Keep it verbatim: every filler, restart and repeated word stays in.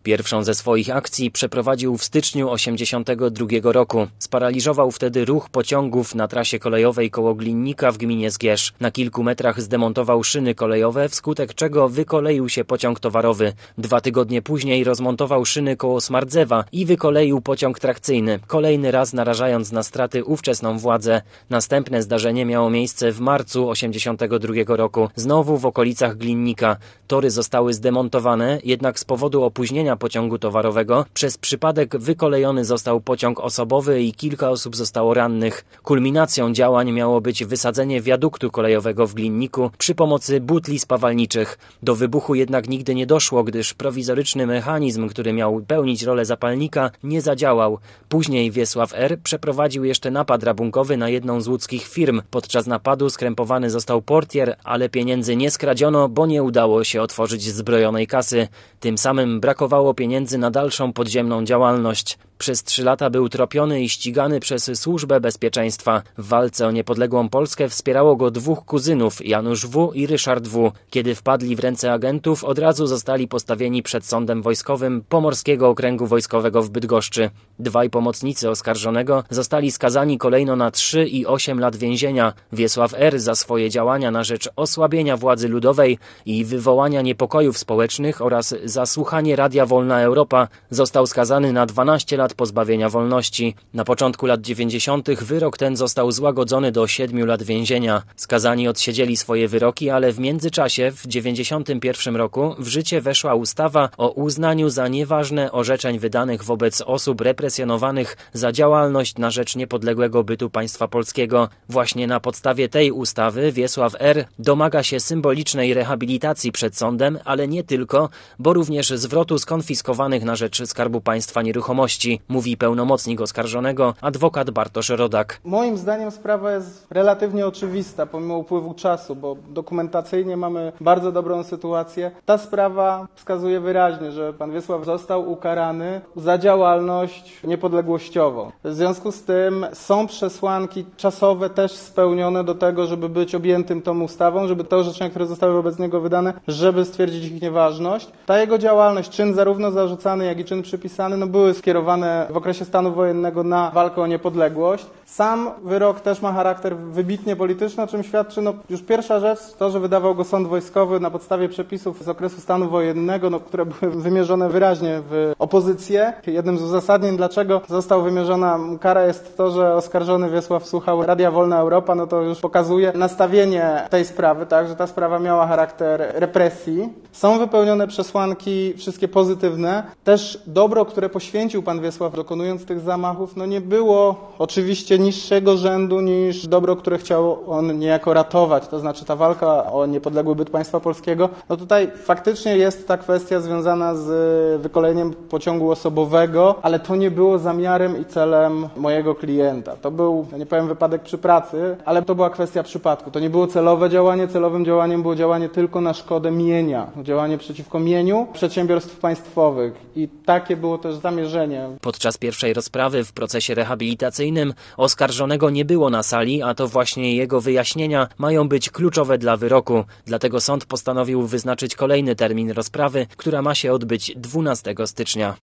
Pierwszą ze swoich akcji przeprowadził w styczniu osiemdziesiątego drugiego roku. Sparaliżował wtedy ruch pociągów na trasie kolejowej koło Glinnika w gminie Zgierz. Na kilku metrach zdemontował szyny kolejowe, wskutek czego wykoleił się pociąg towarowy. Dwa tygodnie później rozmontował szyny koło Smardzewa i wykoleił pociąg trakcyjny, kolejny raz narażając na straty ówczesną władzę. Następne zdarzenie miało miejsce w marcu osiemdziesiątego drugiego roku, znowu w okolicach Glinnika. Tory zostały zdemontowane, jednak z powodu opóźnienia pociągu towarowego przez przypadek wykolejony został pociąg osobowy i kilka osób zostało rannych. Kulminacją działań miało być wysadzenie wiaduktu kolejowego w Glinniku przy pomocy butli spawalniczych. Do wybuchu jednak nigdy nie doszło, gdyż prowizoryczny mechanizm, który miał pełnić rolę zapalnika, nie zadziałał. Później Wiesław R. przeprowadził jeszcze napad rabunkowy na jedną z łódzkich firm. Podczas napadu skrępowany został portier, ale pieniędzy nie skradziono, bo nie udało się otworzyć zbrojonej kasy. Tym samym brakowało pieniędzy na dalszą podziemną działalność. Przez trzy lata był tropiony i ścigany przez Służbę Bezpieczeństwa. W walce o niepodległą Polskę wspierało go dwóch kuzynów, Janusz W. i Ryszard W. Kiedy wpadli w ręce agentów, od razu zostali postawieni przed sądem wojskowym Pomorskiego Okręgu Wojskowego w Bydgoszczy. Dwaj pomocnicy oskarżonego zostali skazani kolejno na trzy i osiem lat więzienia. Wiesław R. za swoje działania na rzecz osłabienia władzy ludowej i wywołania niepokojów społecznych oraz za słuchanie Radia Wolna Europa został skazany na dwanaście lat pozbawienia wolności. Na początku lat dziewięćdziesiątych wyrok ten został złagodzony do siedmiu lat więzienia. Skazani odsiedzieli swoje wyroki, ale w międzyczasie w dziewięćdziesiątym pierwszym roku w życie weszła ustawa o uznaniu za nieważne orzeczeń wydanych wobec osób represjonowanych za działalność na rzecz niepodległego bytu państwa polskiego. Właśnie na podstawie tej ustawy Wiesław R. domaga się symbolicznej rehabilitacji przed sądem, ale nie tylko, bo również zwrotu skonfiskowanych na rzecz Skarbu Państwa nieruchomości, mówi pełnomocnik oskarżonego, adwokat Bartosz Rodak. Moim zdaniem sprawa jest relatywnie oczywista pomimo upływu czasu, bo dokumentacyjnie mamy bardzo dobrą sytuację. Ta sprawa wskazuje wyraźnie, że pan Wiesław został ukarany za działalność niepodległościową. W związku z tym są przesłanki czasowe też spełnione do tego, żeby być objętym tą ustawą, żeby te orzeczenia, które zostały wobec niego wydane, żeby stwierdzić ich nieważność. Ta jego działalność, czyn zarówno zarzucany, jak i czyn przypisany, no były skierowane w okresie stanu wojennego na walkę o niepodległość. Sam wyrok też ma charakter wybitnie polityczny, o czym świadczy no, już pierwsza rzecz, to, że wydawał go sąd wojskowy na podstawie przepisów z okresu stanu wojennego, no, które były wymierzone wyraźnie w opozycję. Jednym z uzasadnień, dlaczego została wymierzona kara, jest to, że oskarżony Wiesław słuchał Radia Wolna Europa, no to już pokazuje nastawienie tej sprawy, tak, że ta sprawa miała charakter represji. Są wypełnione przesłanki wszystkie pozytywne. Też dobro, które poświęcił pan Wiesław dokonując tych zamachów, no nie było oczywiście niższego rzędu niż dobro, które chciał on niejako ratować, to znaczy ta walka o niepodległy byt państwa polskiego. No tutaj faktycznie jest ta kwestia związana z wykoleniem pociągu osobowego, ale to nie było zamiarem i celem mojego klienta. To był, ja nie powiem wypadek przy pracy, ale to była kwestia przypadku. To nie było celowe działanie, celowym działaniem było działanie tylko na szkodę mienia, działanie przeciwko mieniu przedsiębiorstw państwowych i takie było też zamierzenie. Podczas pierwszej rozprawy w procesie rehabilitacyjnym oskarżonego nie było na sali, a to właśnie jego wyjaśnienia mają być kluczowe dla wyroku. Dlatego sąd postanowił wyznaczyć kolejny termin rozprawy, która ma się odbyć dwunastego stycznia.